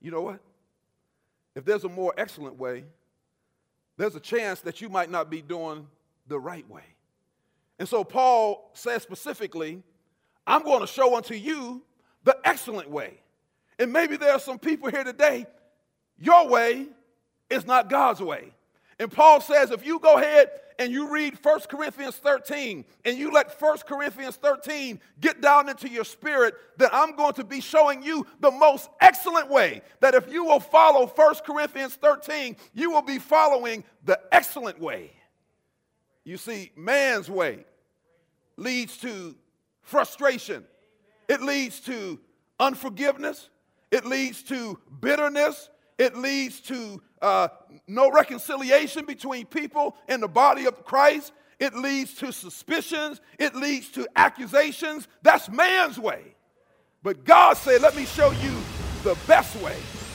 you know what? If there's a more excellent way, there's a chance that you might not be doing the right way. And so Paul says specifically, I'm going to show unto you the excellent way. And maybe there are some people here today, your way is not God's way. And Paul says if you go ahead and you read 1 Corinthians 13 and you let 1 Corinthians 13 get down into your spirit, then I'm going to be showing you the most excellent way. That if you will follow 1 Corinthians 13, you will be following the excellent way. You see, man's way leads to frustration. It leads to unforgiveness. It leads to bitterness. It leads to no reconciliation between people in the body of Christ. It leads to suspicions. It leads to accusations. That's man's way. But God said, let me show you the best way.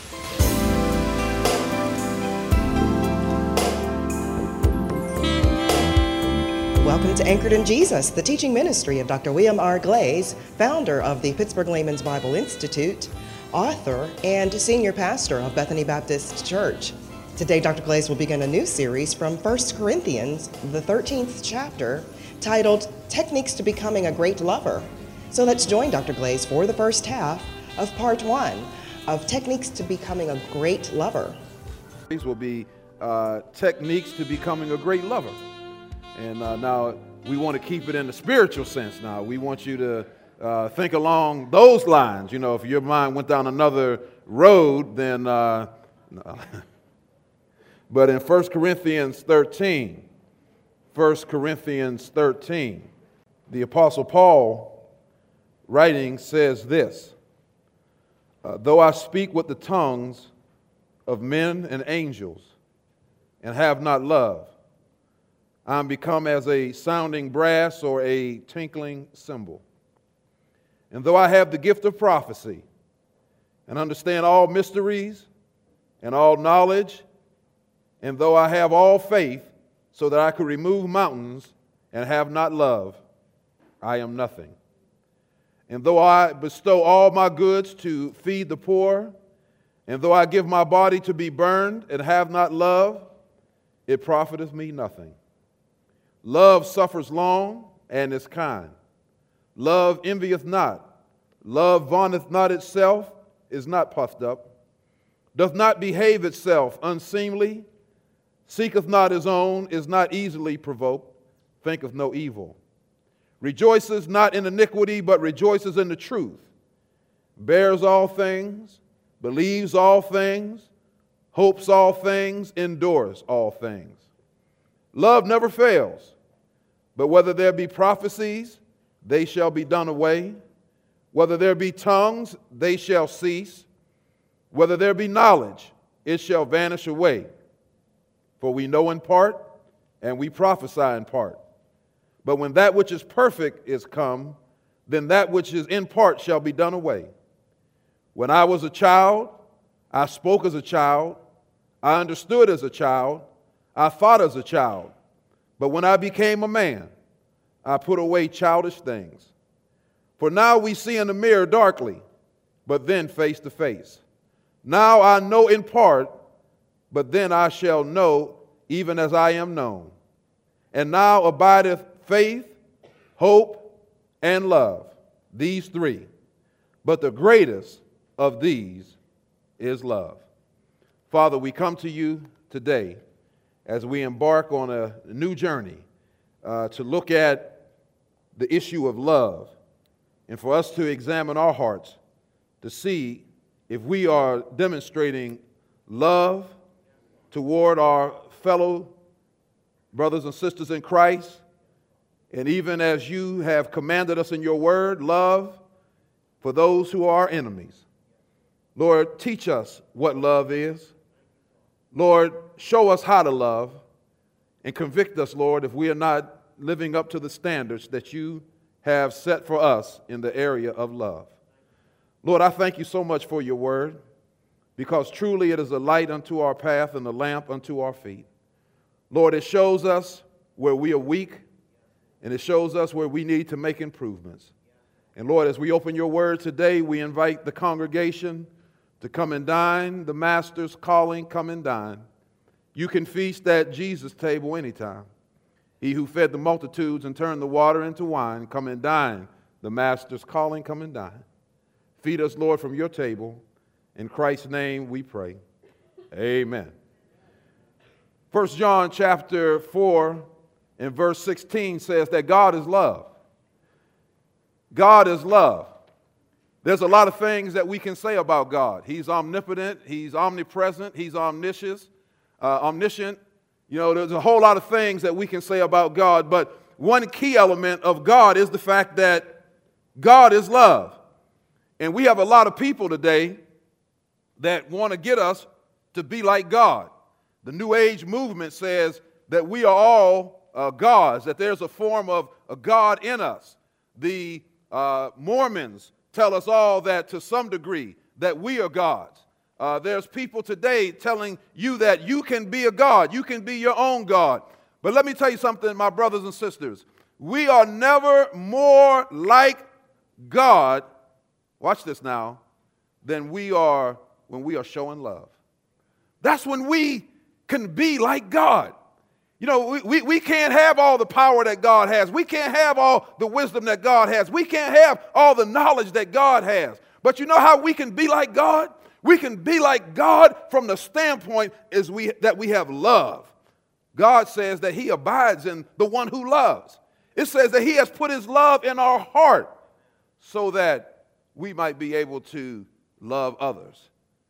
Welcome to Anchored in Jesus, the teaching ministry of Dr. William R. Glaze, founder of the Pittsburgh Layman's Bible Institute, author, and senior pastor of Bethany Baptist Church. Today, Dr. Glaze will begin a new series from 1 Corinthians, the 13th chapter, titled Techniques to Becoming a Great Lover. So let's join Dr. Glaze for the first half of part 1 of Techniques to Becoming a Great Lover. These will be techniques to becoming a great lover. And now we want to keep it in the spiritual sense now. We want you to think along those lines. You know, if your mind went down another road, then... no. But in 1 Corinthians 13, the Apostle Paul, writing, says this, though I speak with the tongues of men and angels and have not love, I am become as a sounding brass or a tinkling cymbal. And though I have the gift of prophecy and understand all mysteries and all knowledge, and though I have all faith so that I could remove mountains and have not love, I am nothing. And though I bestow all my goods to feed the poor, and though I give my body to be burned and have not love, it profiteth me nothing. Love suffers long and is kind. Love envieth not. Love vaunteth not itself, is not puffed up, doth not behave itself unseemly, seeketh not his own, is not easily provoked, thinketh no evil, rejoices not in iniquity, but rejoices in the truth, bears all things, believes all things, hopes all things, endures all things. Love never fails, but whether there be prophecies, they shall be done away. Whether there be tongues, they shall cease. Whether there be knowledge, it shall vanish away. For we know in part, and we prophesy in part. But when that which is perfect is come, then that which is in part shall be done away. When I was a child, I spoke as a child, I understood as a child, I thought as a child. But when I became a man, I put away childish things. For now we see in the mirror darkly, but then face to face. Now I know in part, but then I shall know even as I am known. And now abideth faith, hope, and love, these three. But the greatest of these is love. Father, we come to you today as we embark on a new journey to look at the issue of love and for us to examine our hearts to see if we are demonstrating love toward our fellow brothers and sisters in Christ, and even as you have commanded us in your word, love for those who are enemies. Lord, teach us what love is. Lord, show us how to love, and convict us, Lord, if we are not living up to the standards that you have set for us in the area of love. Lord, I thank you so much for your word, because truly it is a light unto our path and a lamp unto our feet. Lord, it shows us where we are weak, and it shows us where we need to make improvements. And Lord, as we open your word today, we invite the congregation to come and dine. The Master's calling, come and dine. You can feast at Jesus' table anytime. He who fed the multitudes and turned the water into wine, come and dine. The Master's calling, come and dine. Feed us, Lord, from your table. In Christ's name we pray. Amen. 1 John chapter 4 and verse 16 says that God is love. God is love. There's a lot of things that we can say about God. He's omnipotent. He's omnipresent. He's omniscient. You know, there's a whole lot of things that we can say about God, but one key element of God is the fact that God is love. And we have a lot of people today that want to get us to be like God. The New Age movement says that we are all gods, that there's a form of a God in us. The Mormons tell us all that to some degree, that we are gods. There's people today telling you that you can be a God, you can be your own God. But let me tell you something, my brothers and sisters. We are never more like God, watch this now, than we are when we are showing love. That's when we can be like God. You know, we can't have all the power that God has. We can't have all the wisdom that God has. We can't have all the knowledge that God has. But you know how we can be like God? We can be like God from the standpoint that we have love. God says that he abides in the one who loves. It says that he has put his love in our heart so that we might be able to love others.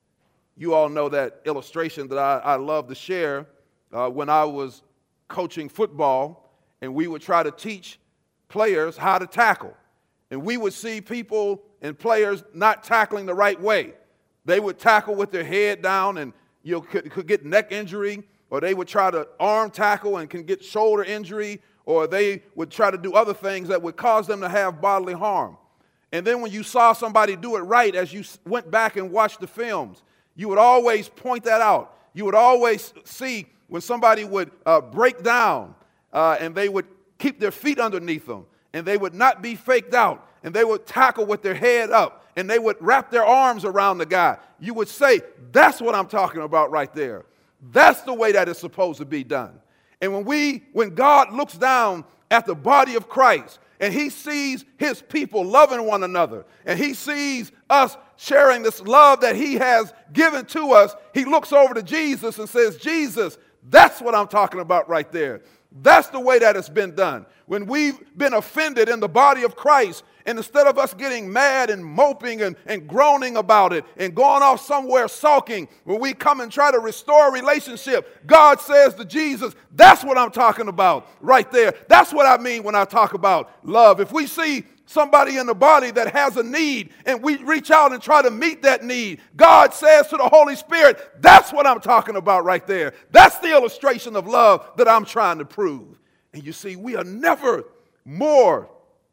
You all know that illustration that I love to share when I was coaching football, and we would try to teach players how to tackle. And we would see people and players not tackling the right way. They would tackle with their head down and could get neck injury, or they would try to arm tackle and can get shoulder injury, or they would try to do other things that would cause them to have bodily harm. And then when you saw somebody do it right, as you went back and watched the films, you would always point that out. You would always see when somebody would break down and they would keep their feet underneath them, and they would not be faked out, and they would tackle with their head up, and they would wrap their arms around the guy. You would say, that's what I'm talking about right there. That's the way that it's supposed to be done. And when God looks down at the body of Christ, and he sees his people loving one another, and he sees us sharing this love that he has given to us, he looks over to Jesus and says, Jesus, that's what I'm talking about right there. That's the way that it's been done. When we've been offended in the body of Christ, and instead of us getting mad and moping and groaning about it and going off somewhere sulking, when we come and try to restore a relationship, God says to Jesus, that's what I'm talking about right there. That's what I mean when I talk about love. If we see somebody in the body that has a need and we reach out and try to meet that need, God says to the Holy Spirit, that's what I'm talking about right there. That's the illustration of love that I'm trying to prove. And you see, we are never more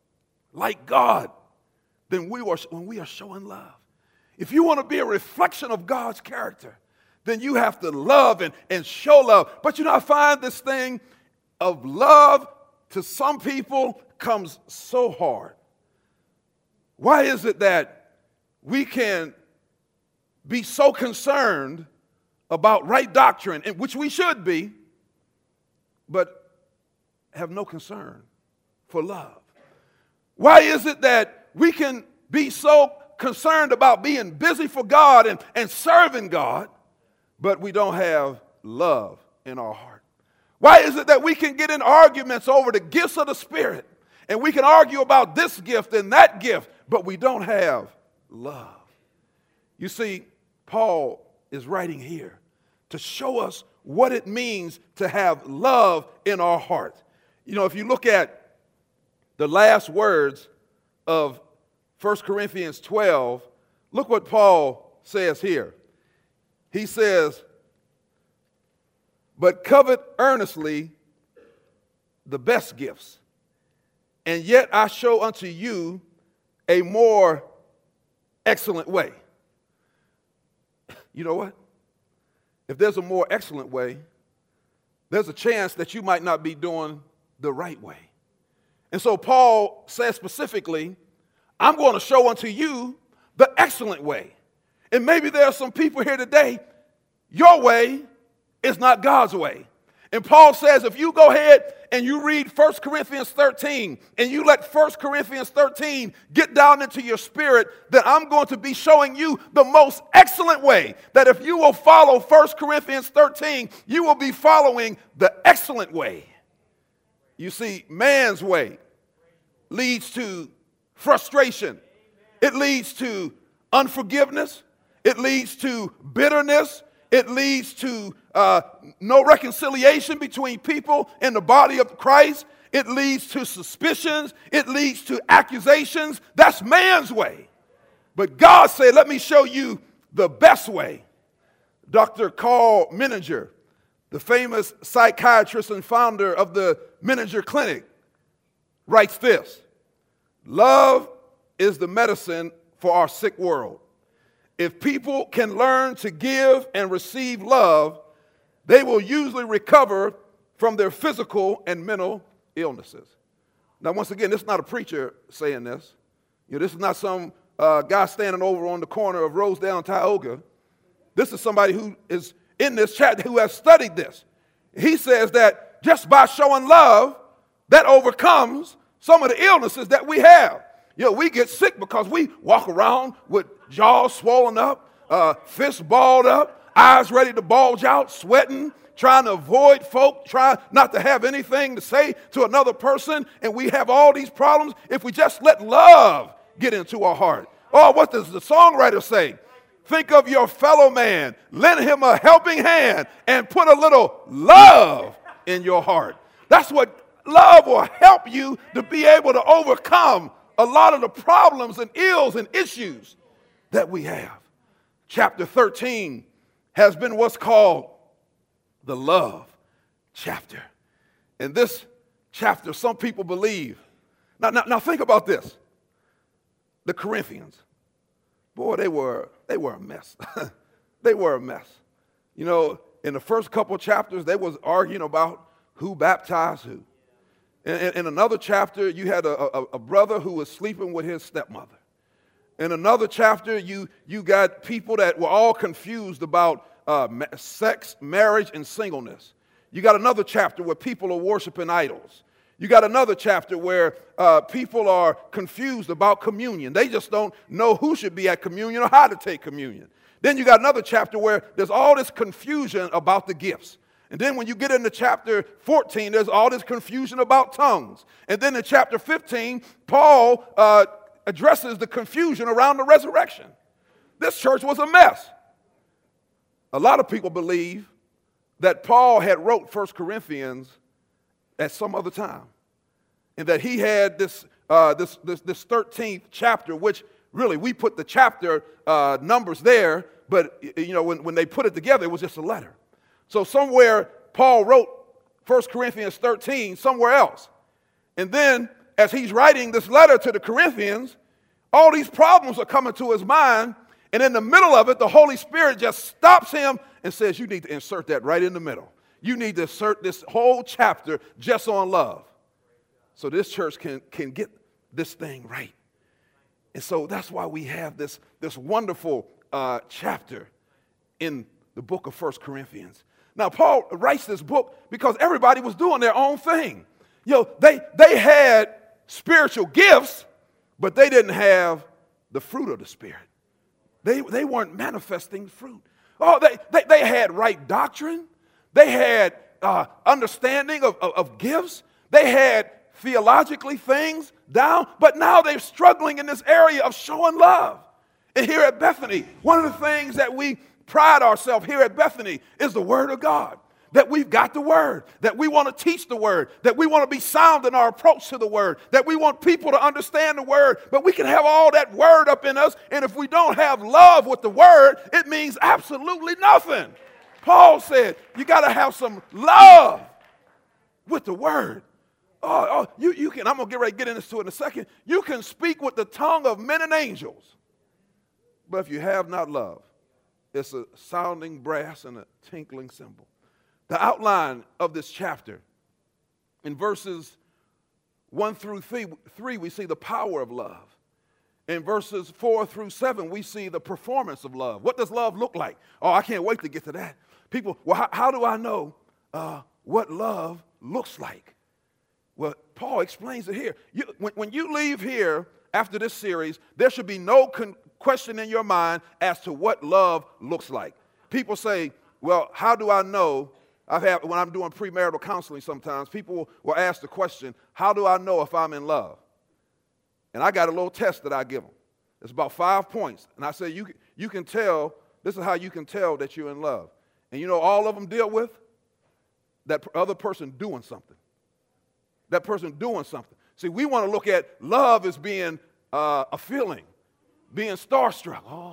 like God than when we are showing love. If you want to be a reflection of God's character, then you have to love and show love. But you know, I find this thing of love to some people comes so hard. Why is it that we can be so concerned about right doctrine, in which we should be, but have no concern for love? Why is it that we can be so concerned about being busy for God and serving God, but we don't have love in our heart? Why is it that we can get in arguments over the gifts of the Spirit, and we can argue about this gift and that gift, but we don't have love? You see, Paul is writing here to show us what it means to have love in our heart. You know, if you look at the last words of 1 Corinthians 12, look what Paul says here. He says, but covet earnestly the best gifts, and yet I show unto you a more excellent way. You know what? If there's a more excellent way, there's a chance that you might not be doing the right way. And so Paul says specifically, I'm going to show unto you the excellent way. And maybe there are some people here today, your way is not God's way. And Paul says if you go ahead and you read 1 Corinthians 13 and you let 1 Corinthians 13 get down into your spirit, then I'm going to be showing you the most excellent way. That if you will follow 1 Corinthians 13, you will be following the excellent way. You see, man's way leads to frustration. It leads to unforgiveness. It leads to bitterness. It leads to no reconciliation between people in the body of Christ. It leads to suspicions. It leads to accusations. That's man's way. But God said, let me show you the best way. Dr. Carl Menninger, the famous psychiatrist and founder of the Menninger Clinic, writes this: love is the medicine for our sick world. If people can learn to give and receive love, they will usually recover from their physical and mental illnesses. Now, once again, this is not a preacher saying this. This is not some guy standing over on the corner of Rosedale and Tioga. This is somebody who is in this chat who has studied this. He says that just by showing love, that overcomes some of the illnesses that we have. We get sick because we walk around with jaws swollen up, fists balled up, eyes ready to bulge out, sweating, trying to avoid folk, trying not to have anything to say to another person. And we have all these problems if we just let love get into our heart. Oh, what does the songwriter say? Think of your fellow man, lend him a helping hand, and put a little love in your heart. That's what love will help you to be able to overcome a lot of the problems and ills and issues that we have. Chapter 13 has been what's called the love chapter. In this chapter, some people believe. Now think about this. The Corinthians, boy, they were a mess. They were a mess. In the first couple of chapters, they was arguing about who baptized who. In another chapter, you had a brother who was sleeping with his stepmother. In another chapter, you got people that were all confused about sex, marriage, and singleness. You got another chapter where people are worshiping idols. You got another chapter where people are confused about communion. They just don't know who should be at communion or how to take communion. Then you got another chapter where there's all this confusion about the gifts. And then when you get into chapter 14, there's all this confusion about tongues. And then in chapter 15, Paul addresses the confusion around the resurrection. This church was a mess. A lot of people believe that Paul had wrote 1 Corinthians at some other time, and that he had this 13th chapter, which really we put the chapter numbers there, but when they put it together, it was just a letter. So somewhere Paul wrote 1 Corinthians 13 somewhere else. And then as he's writing this letter to the Corinthians, all these problems are coming to his mind. And in the middle of it, the Holy Spirit just stops him and says, you need to insert that right in the middle. You need to insert this whole chapter just on love. So this church can get this thing right. And so that's why we have this wonderful chapter in the book of 1 Corinthians. Now, Paul writes this book because everybody was doing their own thing. They had spiritual gifts, but they didn't have the fruit of the Spirit. They weren't manifesting fruit. Oh, they had right doctrine. They had understanding of gifts. They had theologically things down, but now they're struggling in this area of showing love. And here at Bethany, one of the things that we pride ourselves here at Bethany is the Word of God. That we've got the Word, that we want to teach the Word, that we want to be sound in our approach to the Word, that we want people to understand the Word, but we can have all that Word up in us, and if we don't have love with the Word, it means absolutely nothing. Paul said, you got to have some love with the Word. You can, I'm going to get ready to get into it in a second. You can speak with the tongue of men and angels, but if you have not love, it's a sounding brass and a tinkling cymbal. The outline of this chapter, in verses 1 through 3, we see the power of love. in verses 4 through 7, we see the performance of love. What does love look like? Oh, I can't wait to get to that. People, well, how do I know what love looks like? Well, Paul explains it here. When you leave here after this series, there should be no question in your mind as to what love looks like. People say, well, how do I know? When I'm doing premarital counseling sometimes, people will ask the question, how do I know if I'm in love? And I got a little test that I give them. It's about 5 points. And I say, you can tell, this is how you can tell that you're in love. And you know all of them deal with? That other person doing something. That person doing something. See, we want to look at love as being a feeling, being starstruck. Oh.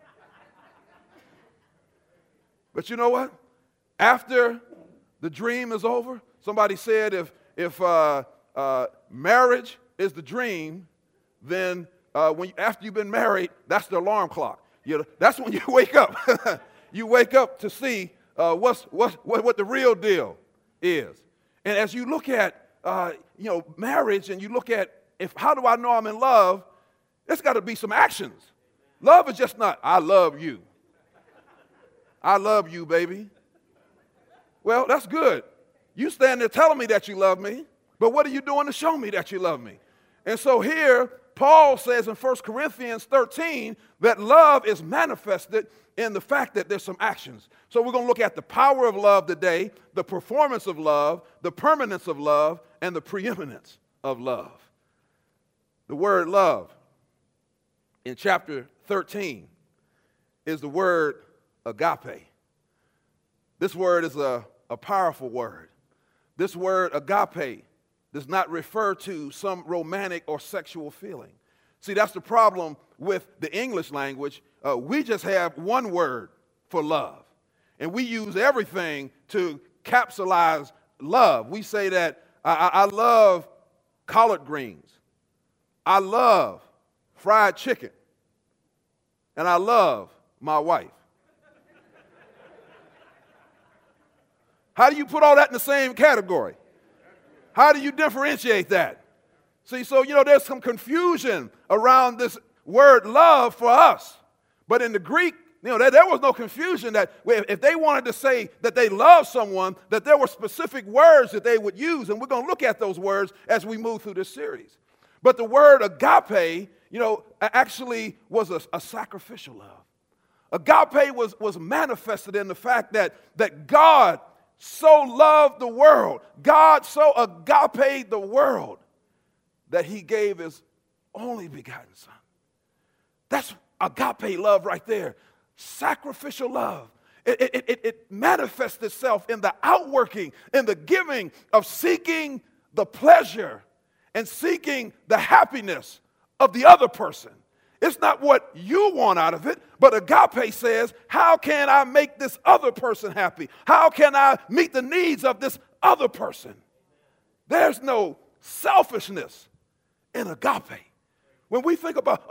But you know what? After the dream is over, somebody said if marriage is the dream, then after you've been married, that's the alarm clock. That's when you wake up. You wake up to see what the real deal is. And as you look at marriage, and you look at how do I know I'm in love, there's got to be some actions. Love is just not, I love you. I love you, baby. Well, that's good. You stand there telling me that you love me, but what are you doing to show me that you love me? And so here, Paul says in 1 Corinthians 13 that love is manifested in the fact that there's some actions. So we're going to look at the power of love today, the performance of love, the permanence of love, and the preeminence of love. The word love in chapter 13 is the word agape. This word is a powerful word. This word agape does not refer to some romantic or sexual feeling. See, that's the problem with the English language. We just have one word for love, and we use everything to capsulize love. We say that I love collard greens, I love fried chicken, and I love my wife. How do you put all that in the same category? How do you differentiate that? See, so, there's some confusion around this word love for us. But in the Greek, there was no confusion that if they wanted to say that they love someone, that there were specific words that they would use. And we're going to look at those words as we move through this series. But the word agape, actually was a sacrificial love. Agape was manifested in the fact that God so loved the world, God so agaped the world, that he gave his only begotten son. That's agape love right there. Sacrificial love. It manifests itself in the outworking, in the giving of seeking the pleasure and seeking the happiness of the other person. It's not what you want out of it, but agape says, how can I make this other person happy? How can I meet the needs of this other person? There's no selfishness in agape. When we think about,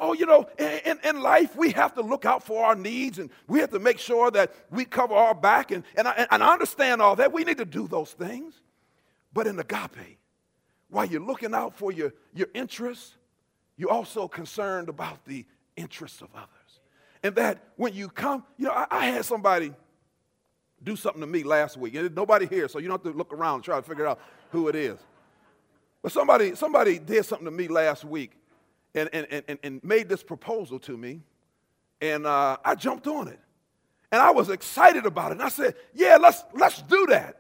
in life, we have to look out for our needs, and we have to make sure that we cover our back, and I understand all that. We need to do those things. But in agape, while you're looking out for your interests, you're also concerned about the interests of others. And that when you come, I had somebody do something to me last week. And there's nobody here, so you don't have to look around and try to figure out who it is. But somebody did something to me last week and made this proposal to me. And I jumped on it. And I was excited about it. And I said, yeah, let's do that.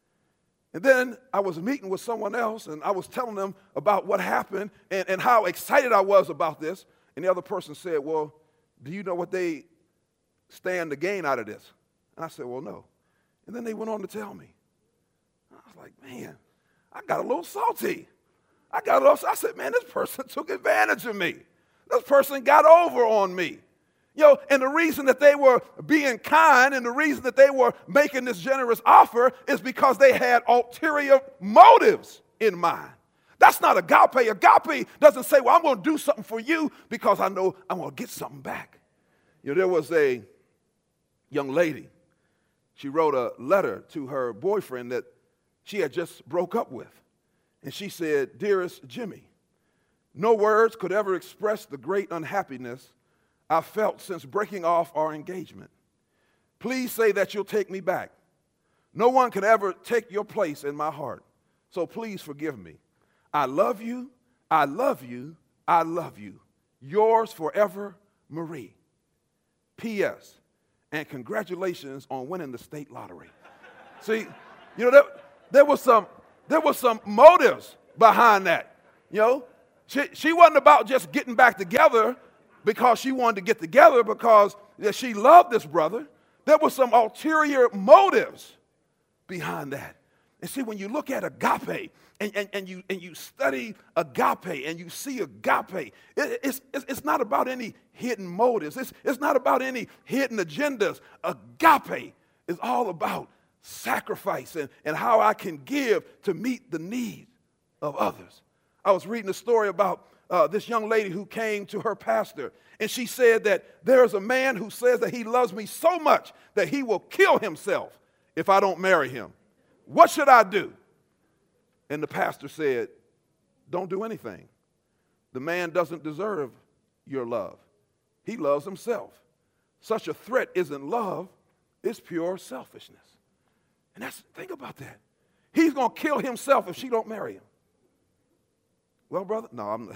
And then I was meeting with someone else, and I was telling them about what happened and how excited I was about this. And the other person said, well, do you know what they stand to gain out of this? And I said, well, no. And then they went on to tell me. I was like, man, I got a little salty. I said, man, this person took advantage of me. This person got over on me. And the reason that they were being kind and the reason that they were making this generous offer is because they had ulterior motives in mind. That's not agape. Agape doesn't say, well, I'm going to do something for you because I know I'm going to get something back. There was a young lady. She wrote a letter to her boyfriend that she had just broke up with. And she said, dearest Jimmy, No words could ever express the great unhappiness I felt since breaking off our engagement. Please say that you'll take me back. No one could ever take your place in my heart. So please forgive me. I love you. I love you. I love you. Yours forever, Marie. P.S. And congratulations on winning the state lottery. See, you know, there was some motives behind that. You know, she wasn't about just getting back together because she wanted to get together because she loved this brother. There were some ulterior motives behind that. And see, when you look at agape and you study agape and you see agape, it's not about any hidden motives. It's not about any hidden agendas. Agape is all about sacrifice and how I can give to meet the needs of others. I was reading a story about this young lady who came to her pastor, and she said that there's a man who says that he loves me so much that he will kill himself if I don't marry him. What should I do? And the pastor said, don't do anything. The man doesn't deserve your love. He loves himself. Such a threat isn't love, it's pure selfishness. And think about that. He's going to kill himself if she don't marry him. Well, brother, no, I'm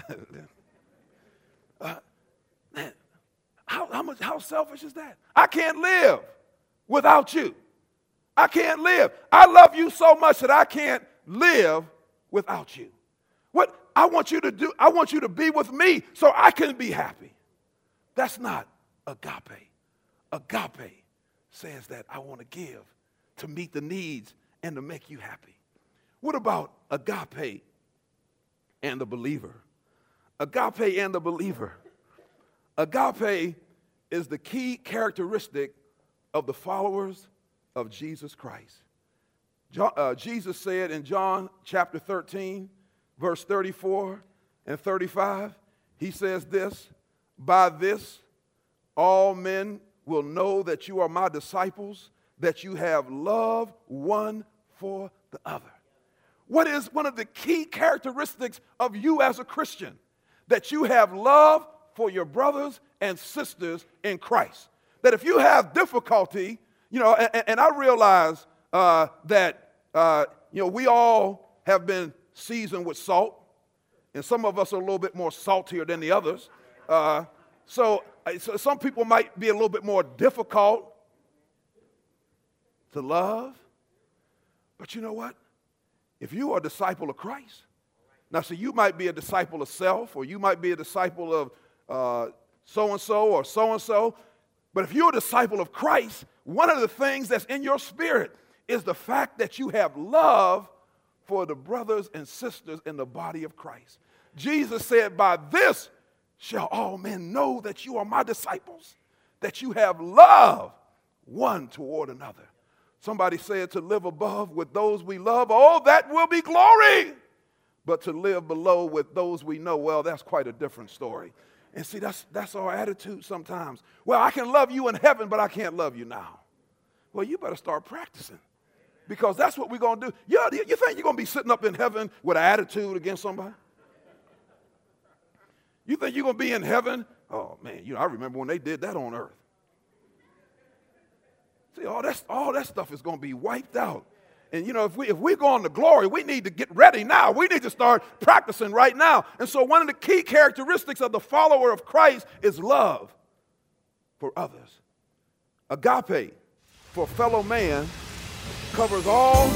man, how selfish is that? I can't live without you. I can't live. I love you so much that I can't live without you. What I want you to do, I want you to be with me so I can be happy. That's not agape. Agape says that I want to give to meet the needs and to make you happy. What about agape and the believer? Agape and the believer. Agape is the key characteristic of the followers of Jesus Christ. Jesus said in John chapter 13, verse 34 and 35, he says this, by this all men will know that you are my disciples, that you have love one for the other. What is one of the key characteristics of you as a Christian? That you have love for your brothers and sisters in Christ. That if you have difficulty, you know, and I realize that, you know, we all have been seasoned with salt, and some of us are a little bit more saltier than the others. So some people might be a little bit more difficult to love. But you know what? If you are a disciple of Christ, now see, you might be a disciple of self, or you might be a disciple of so-and-so or so-and-so, but if you're a disciple of Christ, one of the things that's in your spirit is the fact that you have love for the brothers and sisters in the body of Christ. Jesus said, by this shall all men know that you are my disciples, that you have love one toward another. Somebody said to live above with those we love, oh, that will be glory. But to live below with those we know, well, that's quite a different story. And see, that's our attitude sometimes. Well, I can love you in heaven, but I can't love you now. Well, you better start practicing, because that's what we're going to do. You think you're going to be sitting up in heaven with an attitude against somebody? You think you're going to be in heaven? Oh, man, you know, I remember when they did that on earth. See, all that stuff is going to be wiped out. And, you know, if we're going to glory, we need to get ready now. We need to start practicing right now. And so one of the key characteristics of the follower of Christ is love for others. Agape for fellow man covers all.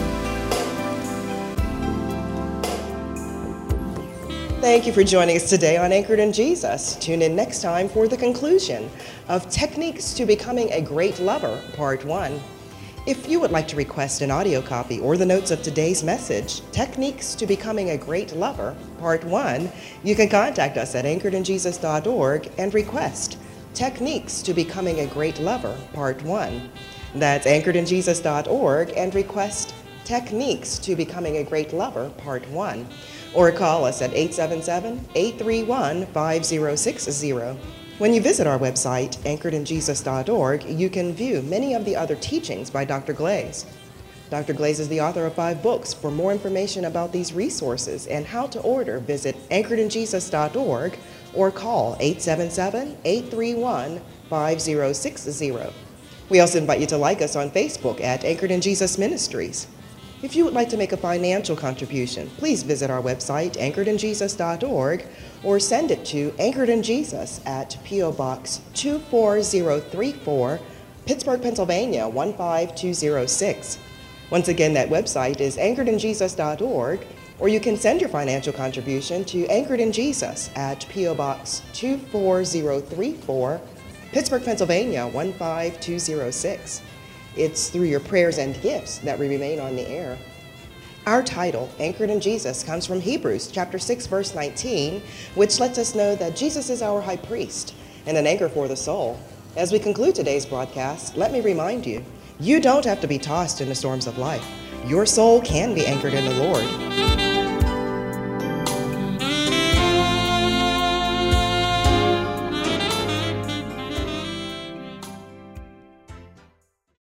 Thank you for joining us today on Anchored in Jesus. Tune in next time for the conclusion of Techniques to Becoming a Great Lover, Part 1. If you would like to request an audio copy or the notes of today's message, Techniques to Becoming a Great Lover, Part 1, you can contact us at anchoredinjesus.org and request Techniques to Becoming a Great Lover, Part 1. That's anchoredinjesus.org and request Techniques to Becoming a Great Lover, Part 1. Or call us at 877-831-5060. When you visit our website, anchoredinjesus.org, you can view many of the other teachings by Dr. Glaze. Dr. Glaze is the author of 5 books. For more information about these resources and how to order, visit anchoredinjesus.org or call 877-831-5060. We also invite you to like us on Facebook at Anchored in Jesus Ministries. If you would like to make a financial contribution, please visit our website, anchoredinjesus.org, or send it to Anchored in Jesus at P.O. Box 24034, Pittsburgh, Pennsylvania 15206. Once again, that website is anchoredinjesus.org, or you can send your financial contribution to Anchored in Jesus at P.O. Box 24034, Pittsburgh, Pennsylvania 15206. It's through your prayers and gifts that we remain on the air. Our title, Anchored in Jesus, comes from Hebrews chapter 6, verse 19, which lets us know that Jesus is our high priest and an anchor for the soul. As we conclude today's broadcast, let me remind you, you don't have to be tossed in the storms of life. Your soul can be anchored in the Lord.